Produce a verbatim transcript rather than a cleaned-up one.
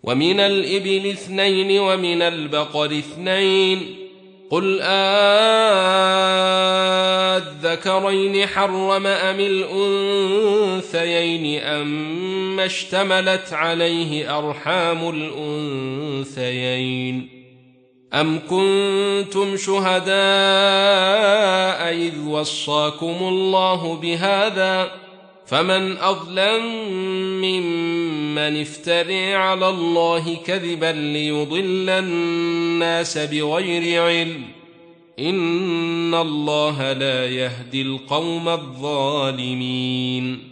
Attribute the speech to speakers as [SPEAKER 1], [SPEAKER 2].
[SPEAKER 1] ومن الإبل اثنين ومن البقر اثنين قل آذكرين حرم أم الأنثيين أما اشتملت عليه أرحام الأنثيين أم كنتم شهداء إذ وصاكم الله بهذا فمن أظلم ممن افترى على الله كذبا ليضل الناس بغير علم إن الله لا يهدي القوم الظالمين.